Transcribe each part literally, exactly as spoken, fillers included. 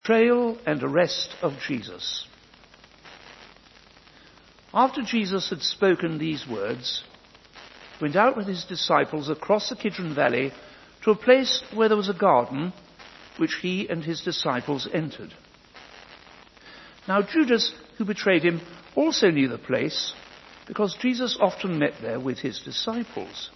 Betrayal and arrest of Jesus. After Jesus had spoken these words, he went out with his disciples across the Kidron Valley to a place where there was a garden, which he and his disciples entered. Now Judas, who betrayed him, also knew the place, because Jesus often met there with his disciples.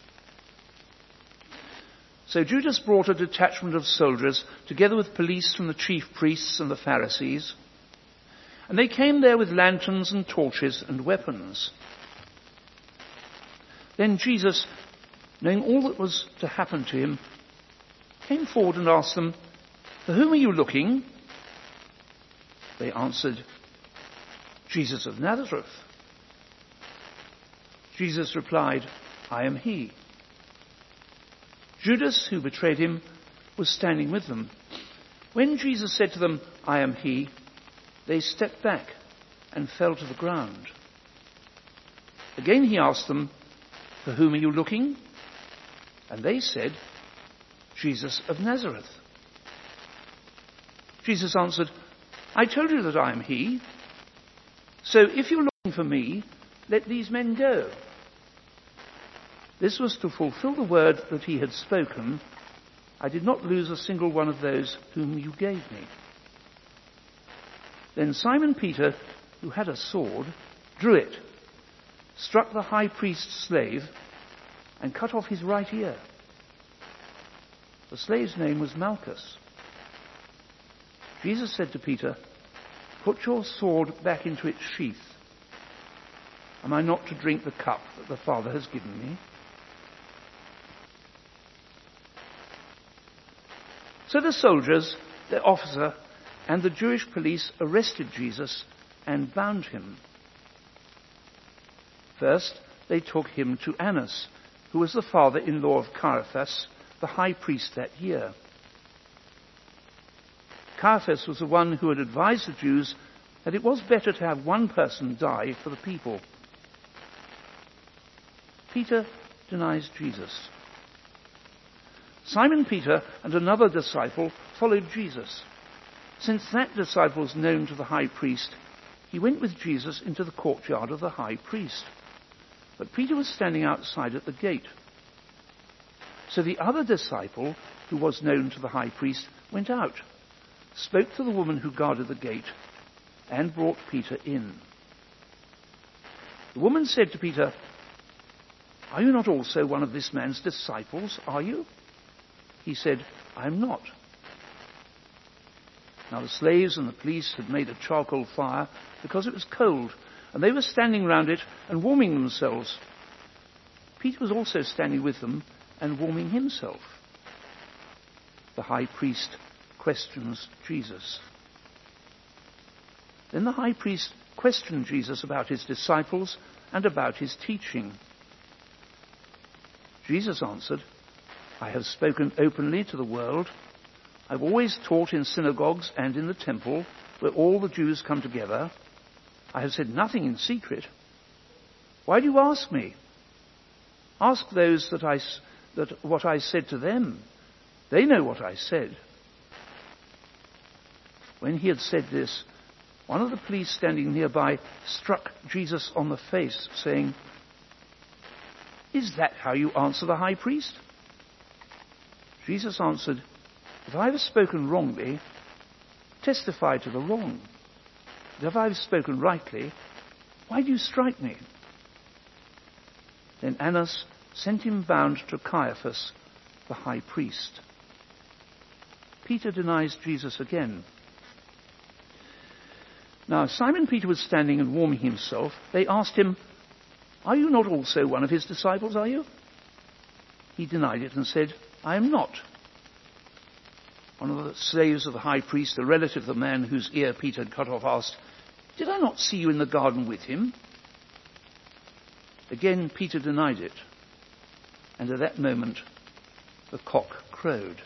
So Judas brought a detachment of soldiers, together with police from the chief priests and the Pharisees, and they came there with lanterns and torches and weapons. Then Jesus, knowing all that was to happen to him, came forward and asked them, "For whom are you looking?" They answered, "Jesus of Nazareth." Jesus replied, "I am he." Judas, who betrayed him, was standing with them. When Jesus said to them, "I am he," they stepped back and fell to the ground. Again he asked them, "For whom are you looking?" And they said, "Jesus of Nazareth." Jesus answered, "I told you that I am he. So if you're looking for me, let these men go." This was to fulfill the word that he had spoken, "I did not lose a single one of those whom you gave me." Then Simon Peter, who had a sword, drew it, struck the high priest's slave, and cut off his right ear. The slave's name was Malchus. Jesus said to Peter, "Put your sword back into its sheath. Am I not to drink the cup that the Father has given me?" So the soldiers, their officer, and the Jewish police arrested Jesus and bound him. First, they took him to Annas, who was the father-in-law of Caiaphas, the high priest that year. Caiaphas was the one who had advised the Jews that it was better to have one person die for the people. Peter denies Jesus. Simon Peter and another disciple followed Jesus. Since that disciple was known to the high priest, he went with Jesus into the courtyard of the high priest. But Peter was standing outside at the gate. So the other disciple, who was known to the high priest, went out, spoke to the woman who guarded the gate, and brought Peter in. The woman said to Peter, "Are you not also one of this man's disciples, are you?" He said, "I am not." Now the slaves and the police had made a charcoal fire because it was cold, and they were standing round it and warming themselves. Peter was also standing with them and warming himself. The high priest questions Jesus. Then the high priest questioned Jesus about his disciples and about his teaching. Jesus answered, "I have spoken openly to the world. I've always taught in synagogues and in the temple, where all the Jews come together. I have said nothing in secret. Why do you ask me? Ask those that I, that what I said to them. They know what I said." When he had said this, one of the police standing nearby struck Jesus on the face, saying, "Is that how you answer the high priest?" Jesus answered, "If I have spoken wrongly, testify to the wrong. But if I have spoken rightly, why do you strike me?" Then Annas sent him bound to Caiaphas, the high priest. Peter denies Jesus again. Now Simon Peter was standing and warming himself. They asked him, "Are you not also one of his disciples, are you?" He denied it and said, "I am not." One of the slaves of the high priest, a relative of the man whose ear Peter had cut off, asked, "Did I not see you in the garden with him?" Again Peter denied it, and at that moment the cock crowed.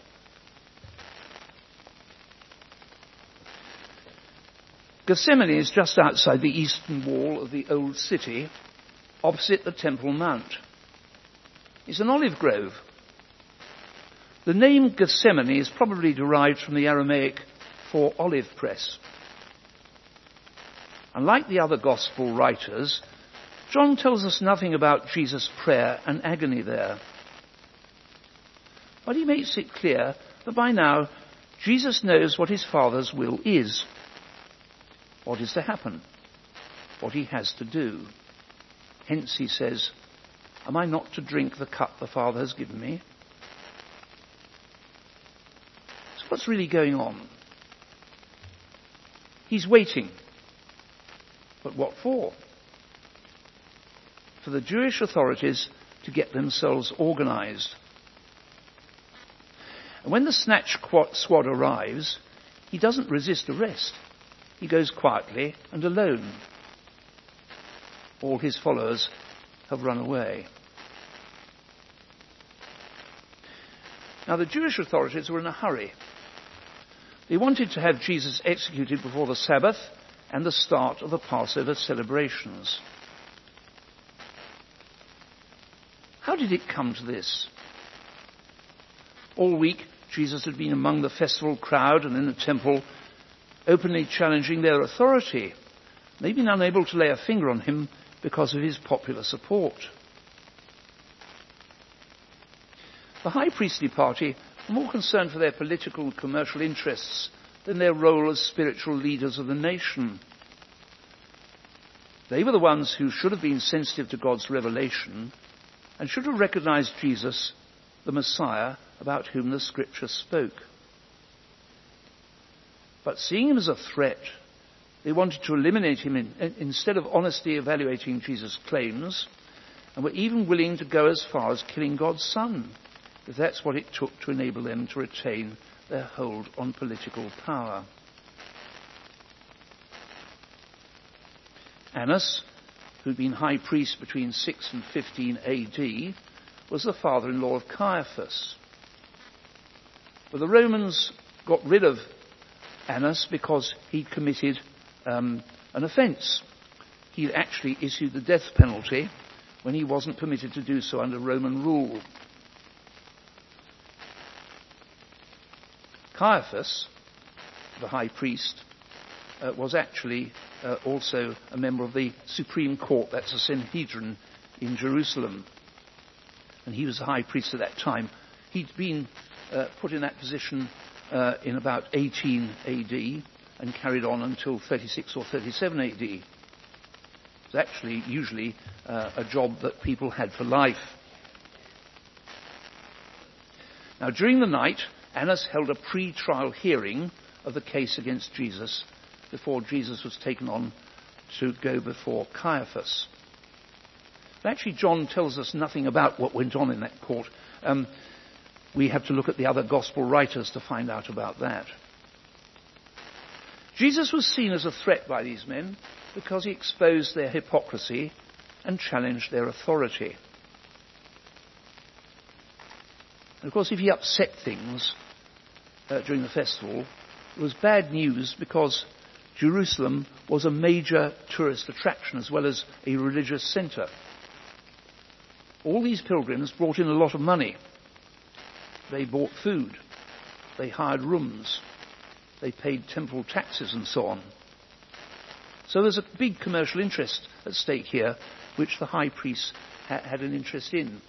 Gethsemane is just outside the eastern wall of the old city, opposite the Temple Mount. It's an olive grove. The name Gethsemane is probably derived from the Aramaic for olive press. Unlike the other gospel writers, John tells us nothing about Jesus' prayer and agony there. But he makes it clear that by now Jesus knows what his Father's will is, what is to happen, what he has to do. Hence he says, "Am I not to drink the cup the Father has given me?" So what's really going on? He's waiting. But what for? For the Jewish authorities to get themselves organized. And when the snatch squad arrives, he doesn't resist arrest. He goes quietly and alone. All his followers have run away. Now, the Jewish authorities were in a hurry. They wanted to have Jesus executed before the Sabbath and the start of the Passover celebrations. How did it come to this? All week, Jesus had been among the festival crowd and in the temple, openly challenging their authority. They'd been unable to lay a finger on him because of his popular support. The high priestly party were more concerned for their political and commercial interests than their role as spiritual leaders of the nation. They were the ones who should have been sensitive to God's revelation and should have recognized Jesus, the Messiah, about whom the Scripture spoke. But seeing him as a threat, they wanted to eliminate him in, instead of honestly evaluating Jesus' claims, and were even willing to go as far as killing God's Son, if that's what it took to enable them to retain their hold on political power. Annas, who'd been high priest between six and fifteen A D, was the father-in-law of Caiaphas. But the Romans got rid of Annas because he'd committed um, an offence. He'd actually issued the death penalty when he wasn't permitted to do so under Roman rule. Caiaphas, the high priest, uh, was actually uh, also a member of the Supreme Court, that's the Sanhedrin in Jerusalem. And he was the high priest at that time. He'd been uh, put in that position uh, in about eighteen A D and carried on until thirty-six or thirty-seven A D. It was actually usually uh, a job that people had for life. Now, during the night, Annas held a pre-trial hearing of the case against Jesus before Jesus was taken on to go before Caiaphas. But actually, John tells us nothing about what went on in that court. Um, we have to look at the other gospel writers to find out about that. Jesus was seen as a threat by these men because he exposed their hypocrisy and challenged their authority. And of course, if he upset things uh, during the festival, it was bad news because Jerusalem was a major tourist attraction as well as a religious centre. All these pilgrims brought in a lot of money. They bought food. They hired rooms. They paid temple taxes and so on. So there's a big commercial interest at stake here, which the high priest ha- had an interest in.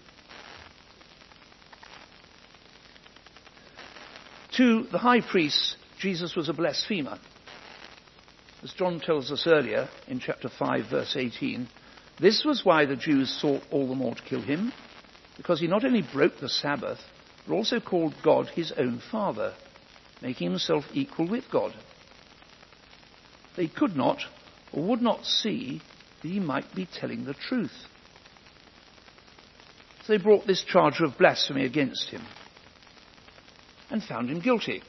To the high priests, Jesus was a blasphemer. As John tells us earlier in chapter five, verse eighteen, this was why the Jews sought all the more to kill him, because he not only broke the Sabbath, but also called God his own Father, making himself equal with God. They could not or would not see that he might be telling the truth. So they brought this charge of blasphemy against him and found him guilty.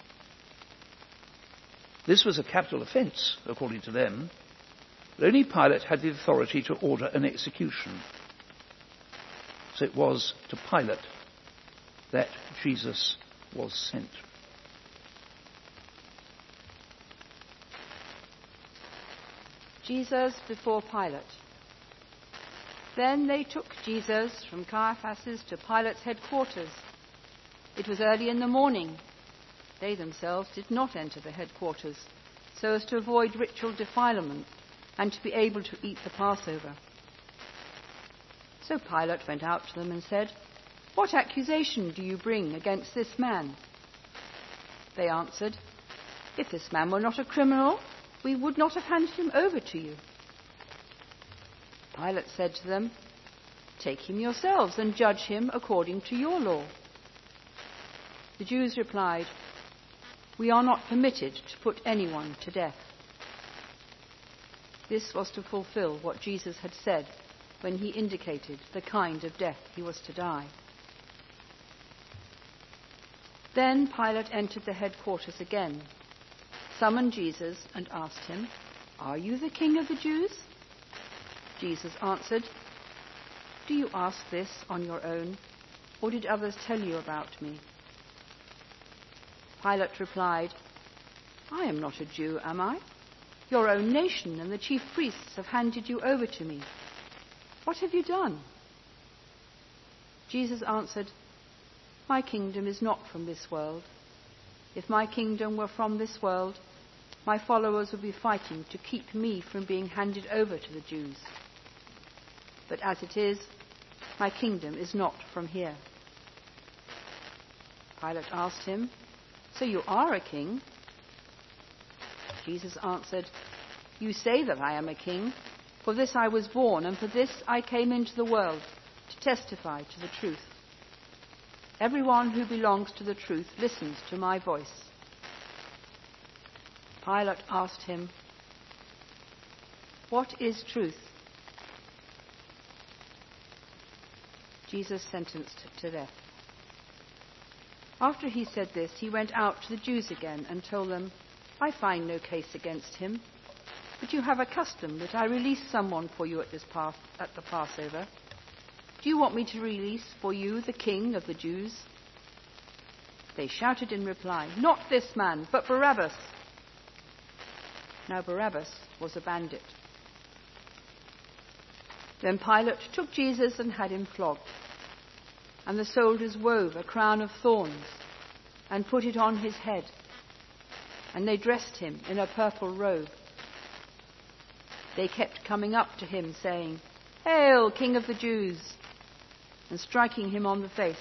This was a capital offence, according to them, but only Pilate had the authority to order an execution. So it was to Pilate that Jesus was sent. Jesus before Pilate. Then they took Jesus from Caiaphas to Pilate's headquarters. It was early in the morning. They themselves did not enter the headquarters, so as to avoid ritual defilement and to be able to eat the Passover. So Pilate went out to them and said, "What accusation do you bring against this man?" They answered, "If this man were not a criminal, we would not have handed him over to you." Pilate said to them, "Take him yourselves and judge him according to your law." The Jews replied, "We are not permitted to put anyone to death." This was to fulfill what Jesus had said when he indicated the kind of death he was to die. Then Pilate entered the headquarters again, summoned Jesus and asked him, "Are you the king of the Jews?" Jesus answered, "Do you ask this on your own, or did others tell you about me?" Pilate replied, "I am not a Jew, am I? Your own nation and the chief priests have handed you over to me. What have you done?" Jesus answered, "My kingdom is not from this world. If my kingdom were from this world, my followers would be fighting to keep me from being handed over to the Jews. But as it is, my kingdom is not from here." Pilate asked him, "So you are a king?" Jesus answered, "You say that I am a king. For this I was born, and for this I came into the world, to testify to the truth. Everyone who belongs to the truth listens to my voice." Pilate asked him, "What is truth?" Jesus sentenced to death. After he said this, he went out to the Jews again and told them, "I find no case against him, but you have a custom that I release someone for you at this Pas- at the Passover. Do you want me to release for you the king of the Jews?" They shouted in reply, "Not this man, but Barabbas." Now Barabbas was a bandit. Then Pilate took Jesus and had him flogged. And the soldiers wove a crown of thorns and put it on his head. And they dressed him in a purple robe. They kept coming up to him, saying, "Hail, King of the Jews!" and striking him on the face.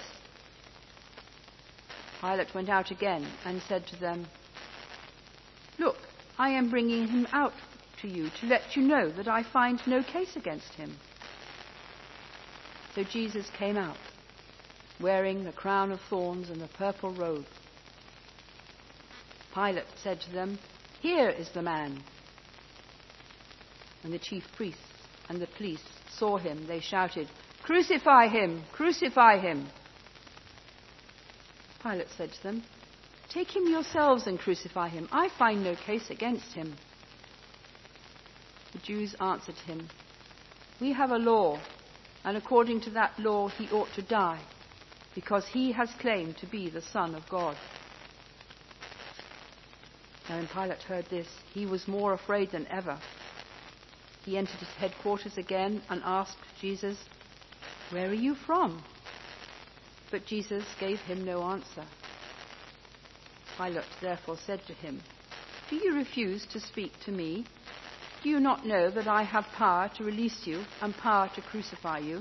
Pilate went out again and said to them, "Look, I am bringing him out to you to let you know that I find no case against him." So Jesus came out, wearing the crown of thorns and the purple robe. Pilate said to them, "Here is the man." When the chief priests and the police saw him, they shouted, "Crucify him! Crucify him!" Pilate said to them, "Take him yourselves and crucify him. I find no case against him." The Jews answered him, "We have a law, and according to that law he ought to die, because he has claimed to be the Son of God." Now when Pilate heard this, he was more afraid than ever. He entered his headquarters again and asked Jesus, "Where are you from?" But Jesus gave him no answer. Pilate therefore said to him, "Do you refuse to speak to me? Do you not know that I have power to release you and power to crucify you?"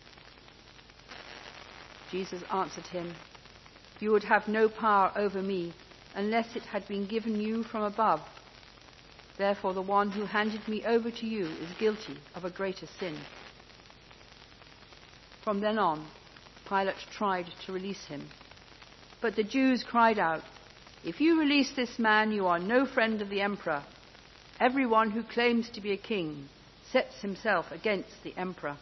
Jesus answered him, "You would have no power over me unless it had been given you from above. Therefore the one who handed me over to you is guilty of a greater sin." From then on, Pilate tried to release him. But the Jews cried out, "If you release this man, you are no friend of the emperor. Everyone who claims to be a king sets himself against the emperor."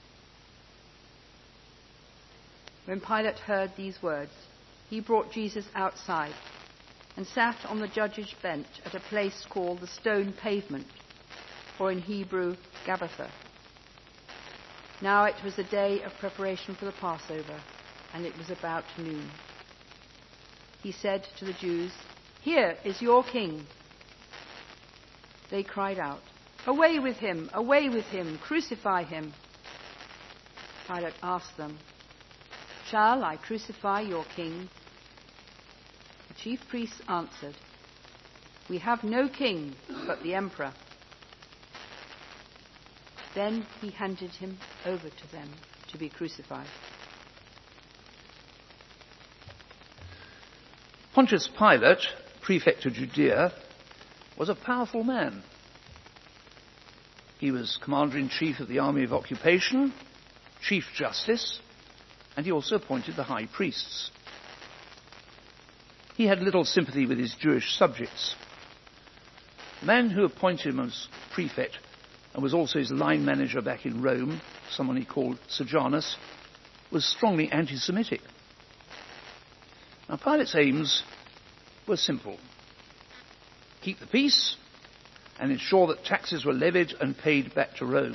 When Pilate heard these words, he brought Jesus outside and sat on the judge's bench at a place called the Stone Pavement, or in Hebrew, Gabbatha. Now it was the day of preparation for the Passover, and it was about noon. He said to the Jews, "Here is your king." They cried out, "Away with him! Away with him! Crucify him!" Pilate asked them, "Shall I crucify your king?" The chief priests answered, "We have no king but the emperor." Then he handed him over to them to be crucified. Pontius Pilate, prefect of Judea, was a powerful man. He was commander-in-chief of the army of occupation, chief justice, and he also appointed the high priests. He had little sympathy with his Jewish subjects. The man who appointed him as prefect and was also his line manager back in Rome, someone he called Sejanus, was strongly anti-Semitic. Now, Pilate's aims were simple: keep the peace and ensure that taxes were levied and paid back to Rome.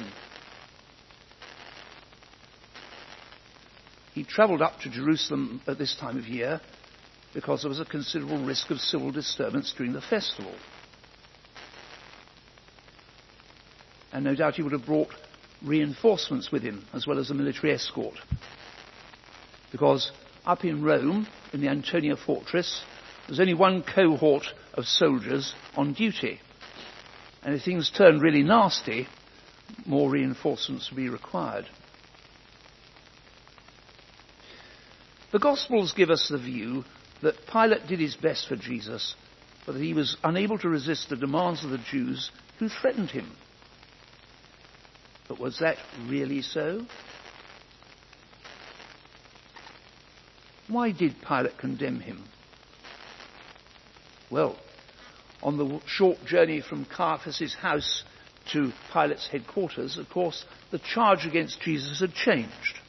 He travelled up to Jerusalem at this time of year because there was a considerable risk of civil disturbance during the festival. And no doubt he would have brought reinforcements with him as well as a military escort. Because up in Rome, in the Antonia fortress, there's only one cohort of soldiers on duty. And if things turned really nasty, more reinforcements would be required. The Gospels give us the view that Pilate did his best for Jesus, but that he was unable to resist the demands of the Jews who threatened him. But was that really so? Why did Pilate condemn him? Well, on the short journey from Caiaphas' house to Pilate's headquarters, of course, the charge against Jesus had changed.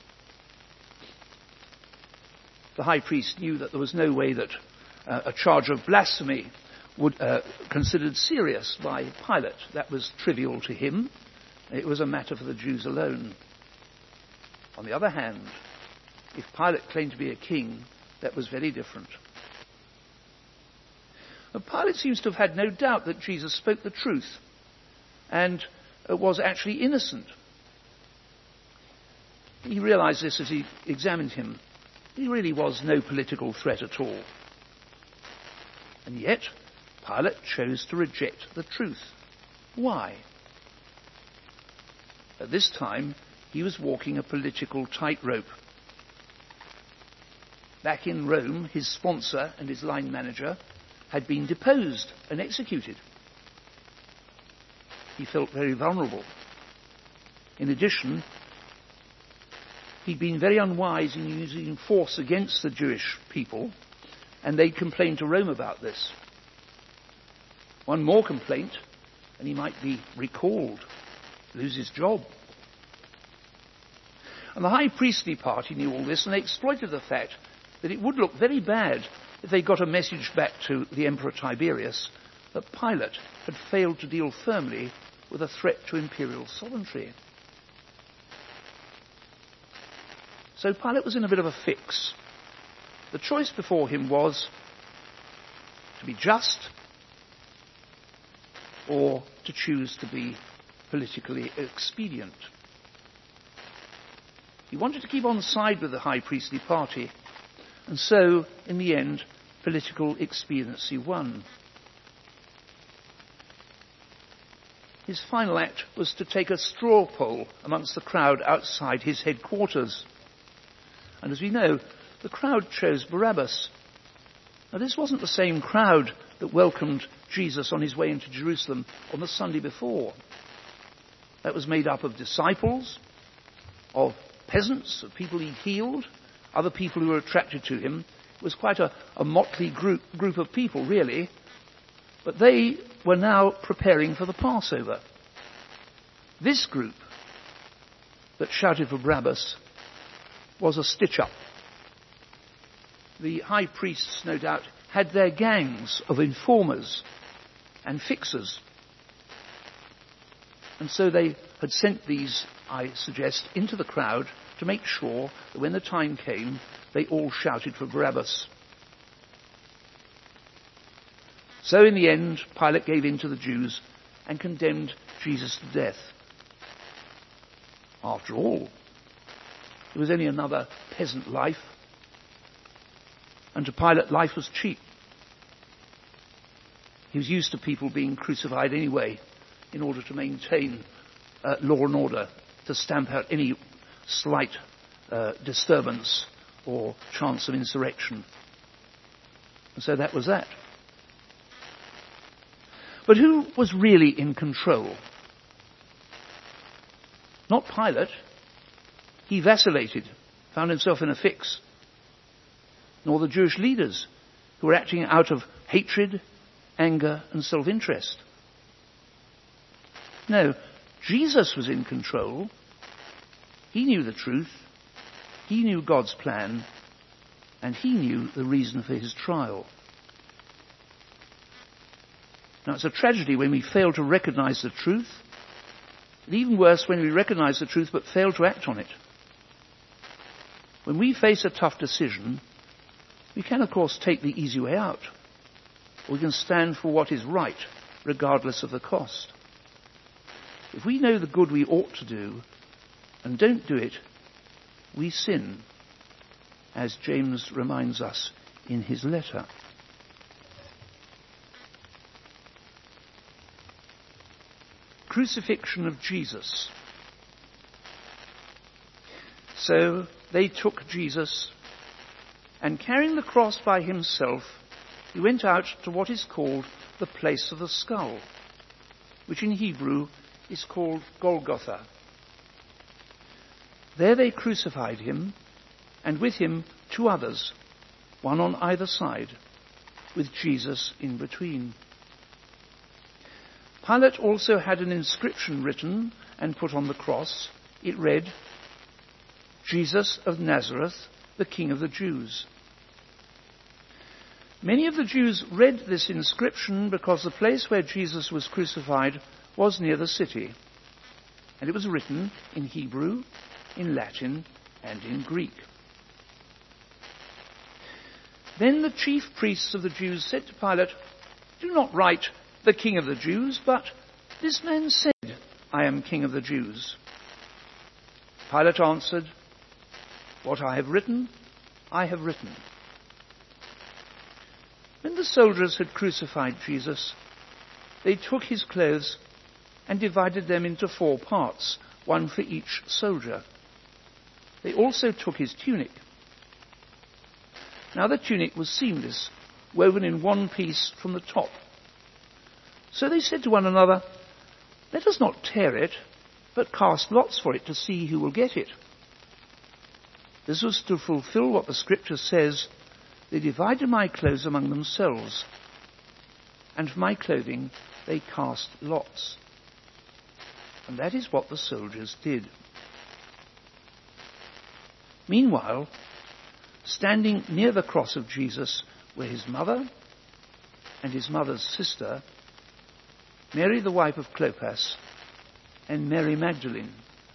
The high priest knew that there was no way that uh, a charge of blasphemy would uh, considered serious by Pilate. That was trivial to him. It was a matter for the Jews alone. On the other hand, if Pilate claimed to be a king, that was very different. But Pilate seems to have had no doubt that Jesus spoke the truth and uh, was actually innocent. He realized this as he examined him. He really was no political threat at all. And yet, Pilate chose to reject the truth. Why? At this time, he was walking a political tightrope. Back in Rome, his sponsor and his line manager had been deposed and executed. He felt very vulnerable. In addition, he'd been very unwise in using force against the Jewish people, and they'd complained to Rome about this. One more complaint, and he might be recalled, lose his job. And the high priestly party knew all this, and they exploited the fact that it would look very bad if they got a message back to the Emperor Tiberius that Pilate had failed to deal firmly with a threat to imperial sovereignty. So Pilate was in a bit of a fix. The choice before him was to be just or to choose to be politically expedient. He wanted to keep on side with the high priestly party, and so, in the end, political expediency won. His final act was to take a straw poll amongst the crowd outside his headquarters. And as we know, the crowd chose Barabbas. Now, this wasn't the same crowd that welcomed Jesus on his way into Jerusalem on the Sunday before. That was made up of disciples, of peasants, of people he'd healed, other people who were attracted to him. It was quite a, a motley group, group of people, really. But they were now preparing for the Passover. This group that shouted for Barabbas was a stitch-up. The high priests, no doubt, had their gangs of informers and fixers. And so they had sent these, I suggest, into the crowd to make sure that when the time came, they all shouted for Barabbas. So in the end, Pilate gave in to the Jews and condemned Jesus to death. After all, it was only another peasant life. And to Pilate, life was cheap. He was used to people being crucified anyway in order to maintain uh, law and order, to stamp out any slight uh, disturbance or chance of insurrection. And so that was that. But who was really in control? Not Pilate. He vacillated, found himself in a fix. Nor the Jewish leaders, who were acting out of hatred, anger, and self-interest. No, Jesus was in control. He knew the truth. He knew God's plan. And he knew the reason for his trial. Now, it's a tragedy when we fail to recognize the truth. And even worse, when we recognize the truth but fail to act on it. When we face a tough decision, we can, of course, take the easy way out. Or we can stand for what is right, regardless of the cost. If we know the good we ought to do and don't do it, we sin, as James reminds us in his letter. Crucifixion of Jesus. So they took Jesus, and carrying the cross by himself, he went out to what is called the place of the skull, which in Hebrew is called Golgotha. There they crucified him, and with him two others, one on either side, with Jesus in between. Pilate also had an inscription written and put on the cross. It read, "Jesus of Nazareth, the King of the Jews." Many of the Jews read this inscription because the place where Jesus was crucified was near the city, and it was written in Hebrew, in Latin, and in Greek. Then the chief priests of the Jews said to Pilate, "Do not write, 'the King of the Jews,' but 'this man said, I am King of the Jews.'" Pilate answered, "What I have written, I have written." When the soldiers had crucified Jesus, they took his clothes and divided them into four parts, one for each soldier. They also took his tunic. Now the tunic was seamless, woven in one piece from the top. So they said to one another, "Let us not tear it, but cast lots for it to see who will get it." This was to fulfill what the scripture says, "They divided my clothes among themselves, and for my clothing they cast lots." And that is what the soldiers did. Meanwhile, standing near the cross of Jesus were his mother and his mother's sister, Mary the wife of Clopas, and Mary Magdalene.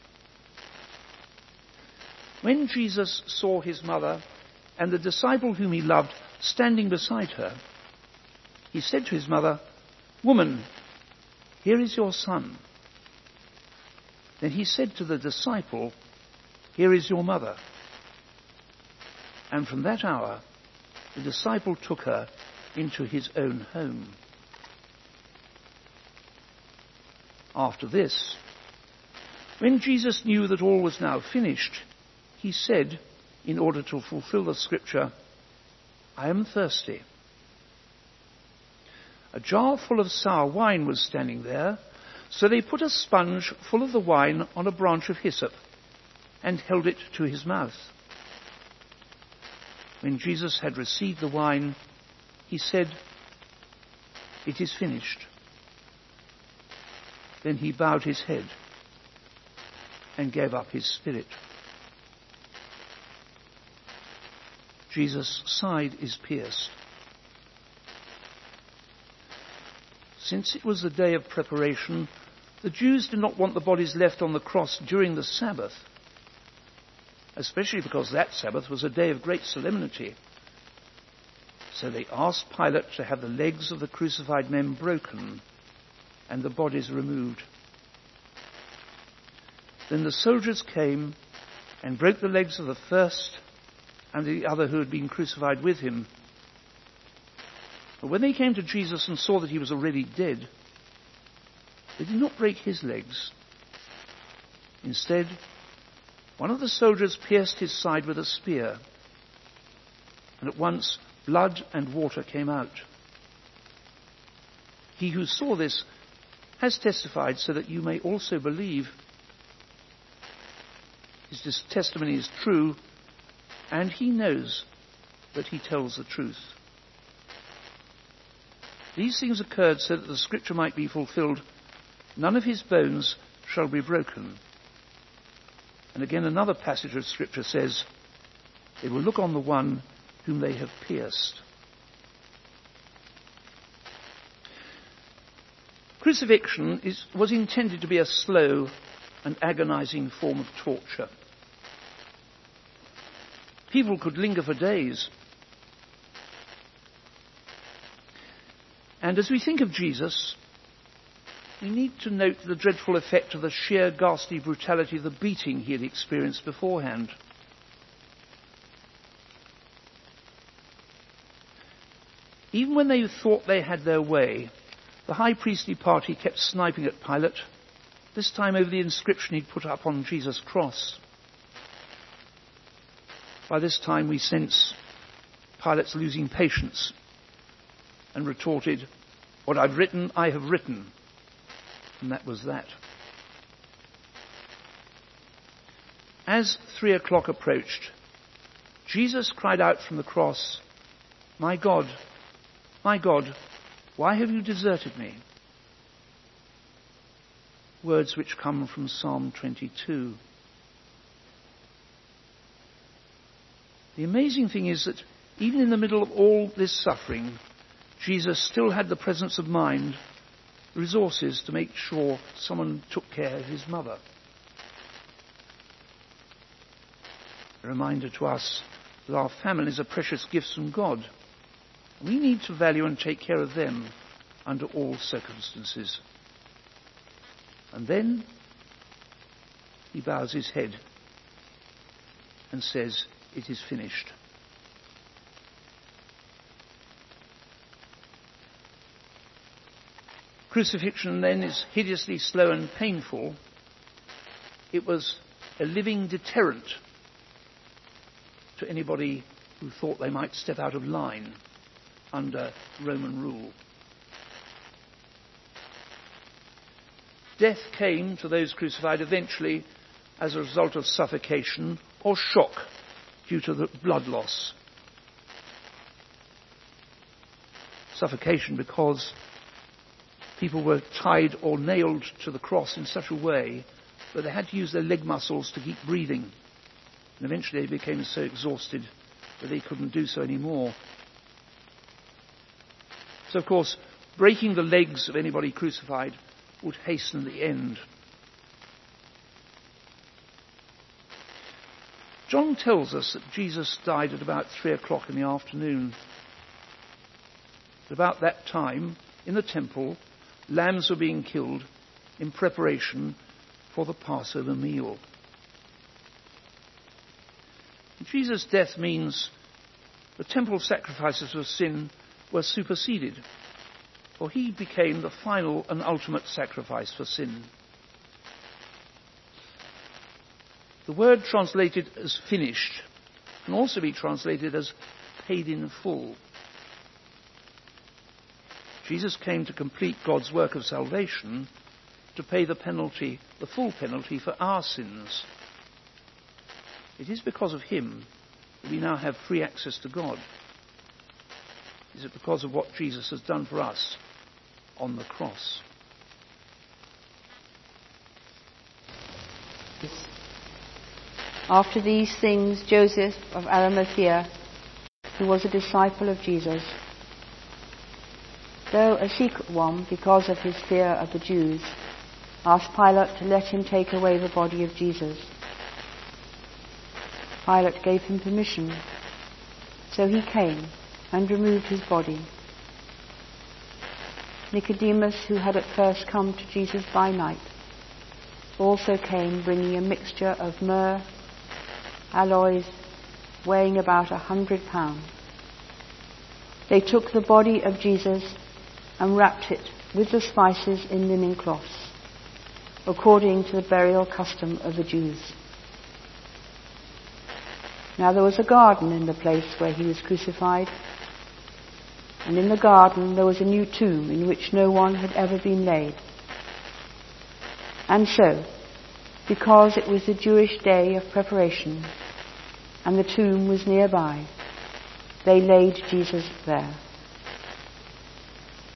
When Jesus saw his mother and the disciple whom he loved standing beside her, he said to his mother, "Woman, here is your son." Then he said to the disciple, "Here is your mother." And from that hour, the disciple took her into his own home. After this, when Jesus knew that all was now finished, he said, in order to fulfill the scripture, "I am thirsty." A jar full of sour wine was standing there, so they put a sponge full of the wine on a branch of hyssop and held it to his mouth. When Jesus had received the wine, he said, "It is finished." Then he bowed his head and gave up his spirit. Jesus' side is pierced. Since it was the day of preparation, the Jews did not want the bodies left on the cross during the Sabbath, especially because that Sabbath was a day of great solemnity. So they asked Pilate to have the legs of the crucified men broken and the bodies removed. Then the soldiers came and broke the legs of the first and the other who had been crucified with him. But when they came to Jesus and saw that he was already dead, they did not break his legs. Instead, one of the soldiers pierced his side with a spear, and at once blood and water came out. He who saw this has testified so that you may also believe. His testimony is true, and he knows that he tells the truth. These things occurred so that the scripture might be fulfilled. None of his bones shall be broken. And again, another passage of scripture says, they will look on the one whom they have pierced. Crucifixion is, was intended to be a slow and agonizing form of torture. People could linger for days. And as we think of Jesus, we need to note the dreadful effect of the sheer ghastly brutality of the beating he had experienced beforehand. Even when they thought they had their way, the high priestly party kept sniping at Pilate, this time over the inscription he'd put up on Jesus' cross. By this time we sense Pilate's losing patience and retorted, "What I've written, I have written." And that was that. As three o'clock approached, Jesus cried out from the cross, "My God, my God, why have you deserted me?" Words which come from Psalm twenty-two. The amazing thing is that even in the middle of all this suffering, Jesus still had the presence of mind, resources to make sure someone took care of his mother. A reminder to us that our families are precious gifts from God. We need to value and take care of them under all circumstances. And then he bows his head and says, "It is finished." Crucifixion then is hideously slow and painful. It was a living deterrent to anybody who thought they might step out of line under Roman rule. Death came to those crucified eventually as a result of suffocation or shock due to the blood loss. Suffocation because people were tied or nailed to the cross in such a way that they had to use their leg muscles to keep breathing. And eventually they became so exhausted that they couldn't do so anymore. So, of course, breaking the legs of anybody crucified would hasten the end. John tells us that Jesus died at about three o'clock in the afternoon. At about that time, in the temple, lambs were being killed in preparation for the Passover meal. Jesus' death means the temple sacrifices for sin were superseded, for he became the final and ultimate sacrifice for sin. The word translated as finished can also be translated as paid in full. Jesus came to complete God's work of salvation, to pay the penalty, the full penalty for our sins. It is because of him that we now have free access to God. Is it because of what Jesus has done for us on the cross? After these things, Joseph of Arimathea, who was a disciple of Jesus, though a secret one because of his fear of the Jews, asked Pilate to let him take away the body of Jesus. Pilate gave him permission, so he came and removed his body. Nicodemus, who had at first come to Jesus by night, also came bringing a mixture of myrrh, aloes, weighing about a hundred pounds. they took the body of Jesus and wrapped it with the spices in linen cloths, according to the burial custom of the Jews. Now there was a garden in the place where he was crucified, and in the garden there was a new tomb in which no one had ever been laid. And so, because it was the Jewish day of preparation, and the tomb was nearby, they laid Jesus there.